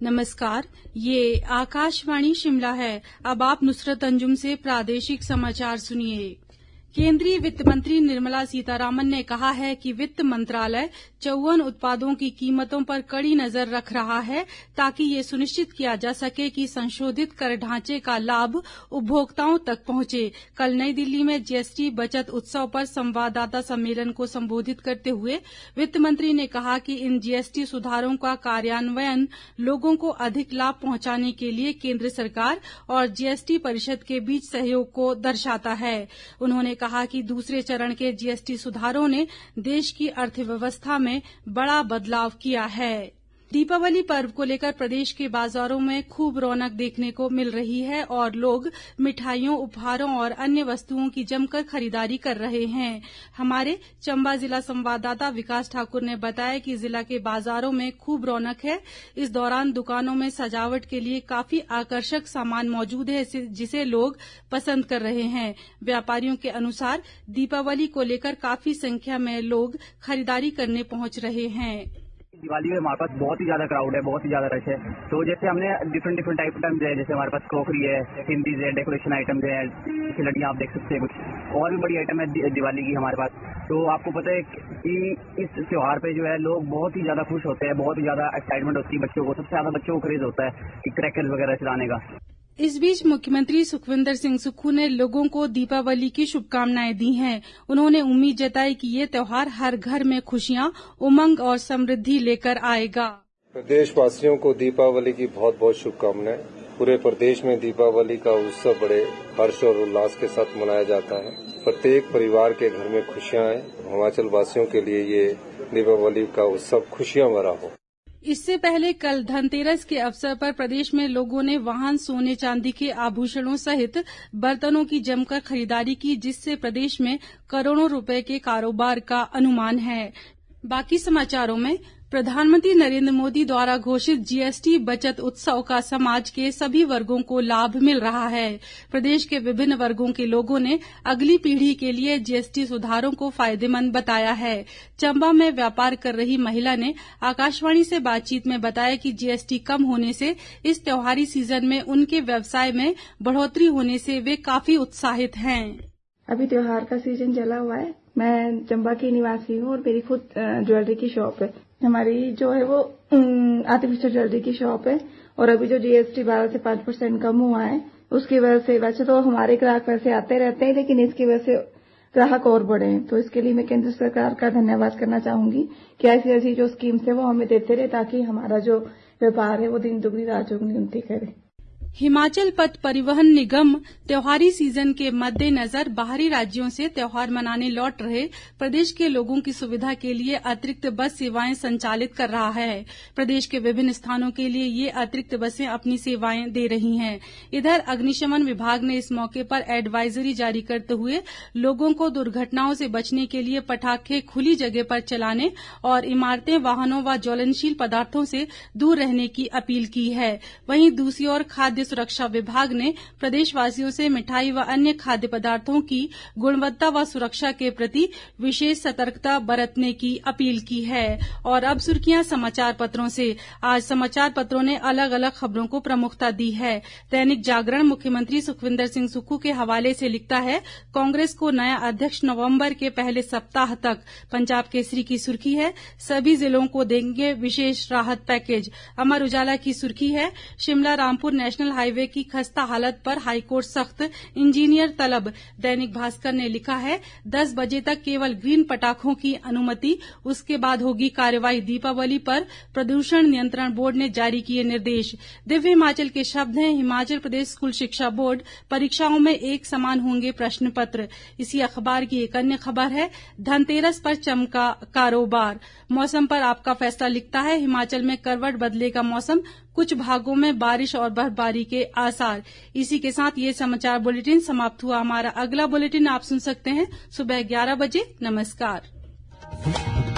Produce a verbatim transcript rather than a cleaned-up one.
नमस्कार, ये आकाशवाणी शिमला है। अब आप नुसरत अंजुम से प्रादेशिक समाचार सुनिए। केंद्रीय वित्त मंत्री निर्मला सीतारामन ने कहा है कि वित्त मंत्रालय चौवन उत्पादों की कीमतों पर कड़ी नजर रख रहा है ताकि ये सुनिश्चित किया जा सके कि संशोधित कर ढांचे का लाभ उपभोक्ताओं तक पहुंचे। कल नई दिल्ली में जीएसटी बचत उत्सव पर संवाददाता सम्मेलन को संबोधित करते हुए वित्त मंत्री ने कहा कि इन जीएसटी सुधारों का कार्यान्वयन लोगों को अधिक लाभ पहुंचाने के लिए केंद्र सरकार और जीएसटी परिषद के बीच सहयोग को दर्शाता है। उन्होंने कहा कि दूसरे चरण के जीएसटी सुधारों ने देश की अर्थव्यवस्था में बड़ा बदलाव किया है। दीपावली पर्व को लेकर प्रदेश के बाजारों में खूब रौनक देखने को मिल रही है और लोग मिठाइयों, उपहारों और अन्य वस्तुओं की जमकर खरीदारी कर रहे हैं। हमारे चंबा जिला संवाददाता विकास ठाकुर ने बताया कि जिला के बाजारों में खूब रौनक है। इस दौरान दुकानों में सजावट के लिए काफी आकर्षक सामान मौजूद है जिसे लोग पसंद कर रहे हैं। व्यापारियों के अनुसार दीपावली को लेकर काफी संख्या में लोग खरीदारी करने पहुंच रहे हैं। दिवाली में हमारे पास बहुत ही ज्यादा क्राउड है, बहुत ही ज्यादा रश है। तो जैसे हमने डिफरेंट डिफरेंट आइटम्स है, जैसे हमारे पास क्रॉकरी है, हिंदीज है, डेकोरेशन आइटम्स है, खिलौनियां आप देख सकते हैं, कुछ और भी बड़ी आइटम है दिवाली की हमारे पास। तो आपको पता है कि इस त्योहार पे जो है लोग बहुत ही ज्यादा खुश होते हैं, बहुत ही ज्यादा एक्साइटमेंट होती है बच्चों को। सबसे ज्यादा बच्चों को क्रेज होता है कि क्रैकर्स वगैरह चलाने का। इस बीच मुख्यमंत्री सुखविंदर सिंह सुक्खू ने लोगों को दीपावली की शुभकामनाएं दी हैं। उन्होंने उम्मीद जताई कि ये त्योहार हर घर में खुशियां, उमंग और समृद्धि लेकर आएगा। प्रदेशवासियों को दीपावली की बहुत बहुत शुभकामनाएं। पूरे प्रदेश में दीपावली का उत्सव बड़े हर्ष और उल्लास के साथ मनाया जाता है। प्रत्येक परिवार के घर में खुशियां हैं। हिमाचल वासियों के लिए ये दीपावली का उत्सव खुशियां भरा हो। इससे पहले कल धनतेरस के अवसर पर प्रदेश में लोगों ने वाहन, सोने चांदी के आभूषणों सहित बर्तनों की जमकर खरीदारी की, जिससे प्रदेश में करोड़ों रुपए के कारोबार का अनुमान है। बाकी समाचारों में प्रधानमंत्री नरेंद्र मोदी द्वारा घोषित जीएसटी बचत उत्सव का समाज के सभी वर्गों को लाभ मिल रहा है। प्रदेश के विभिन्न वर्गों के लोगों ने अगली पीढ़ी के लिए जीएसटी सुधारों को फायदेमंद बताया है। चंबा में व्यापार कर रही महिला ने आकाशवाणी से बातचीत में बताया कि जीएसटी कम होने से इस त्योहारी सीजन में उनके व्यवसाय में बढ़ोतरी होने से वे काफी उत्साहित हैं। अभी त्योहार का सीजन चला हुआ है। मैं चंबा की निवासी हूँ और मेरी खुद ज्वेलरी की शॉप है। हमारी जो है वो आर्टिफिशियल ज्वेलरी की शॉप है और अभी जो जीएसटी बारह से पांच परसेंट कम हुआ है उसकी वजह से, वैसे तो हमारे ग्राहक वैसे आते रहते हैं लेकिन इसकी वजह से ग्राहक और बढ़े हैं। तो इसके लिए मैं केंद्र सरकार का धन्यवाद करना चाहूंगी कि ऐसी ऐसी जो स्कीम्स है वो हमें देते रहे ताकि हमारा जो व्यापार है वो दिन दुगनी रात चौगुनी उन्नति करे। हिमाचल पथ परिवहन निगम त्योहारी सीजन के मद्देनजर बाहरी राज्यों से त्योहार मनाने लौट रहे प्रदेश के लोगों की सुविधा के लिए अतिरिक्त बस सेवाएं संचालित कर रहा है। प्रदेश के विभिन्न स्थानों के लिए ये अतिरिक्त बसें अपनी सेवाएं दे रही हैं। इधर अग्निशमन विभाग ने इस मौके पर एडवाइजरी जारी करते हुए लोगों को दुर्घटनाओं से बचने के लिए पटाखे खुली जगह पर चलाने और इमारतें, वाहनों व ज्वलनशील पदार्थों से दूर रहने की अपील की है। वहीं दूसरी ओर खाद्य सुरक्षा विभाग ने प्रदेशवासियों से मिठाई व अन्य खाद्य पदार्थों की गुणवत्ता व सुरक्षा के प्रति विशेष सतर्कता बरतने की अपील की है। और अब सुर्खियां समाचार पत्रों से। आज समाचार पत्रों ने अलग अलग खबरों को प्रमुखता दी है। दैनिक जागरण मुख्यमंत्री सुखविंदर सिंह सुक्खू के हवाले से लिखता है, कांग्रेस को नया अध्यक्ष नवंबर के पहले सप्ताह तक। पंजाब केसरी की सुर्खी है, सभी जिलों को देंगे विशेष राहत पैकेज। अमर उजाला की सुर्खी है, शिमला रामपुर नेशनल हाईवे की खस्ता हालत पर हाईकोर्ट सख्त, इंजीनियर तलब। दैनिक भास्कर ने लिखा है, दस बजे तक केवल ग्रीन पटाखों की अनुमति, उसके बाद होगी कार्रवाई। दीपावली पर प्रदूषण नियंत्रण बोर्ड ने जारी किए निर्देश। दिव्य हिमाचल के शब्द हैं, हिमाचल प्रदेश स्कूल शिक्षा बोर्ड परीक्षाओं में एक समान होंगे प्रश्न पत्र। इसी अखबार की एक अन्य खबर है, धनतेरस पर चमका कारोबार। मौसम पर आपका फैसला लिखता है, हिमाचल में करवट बदलेगा मौसम, कुछ भागों में बारिश और बर्फबारी के आसार। इसी के साथ ये समाचार बुलेटिन समाप्त हुआ। हमारा अगला बुलेटिन आप सुन सकते हैं सुबह ग्यारह बजे। नमस्कार।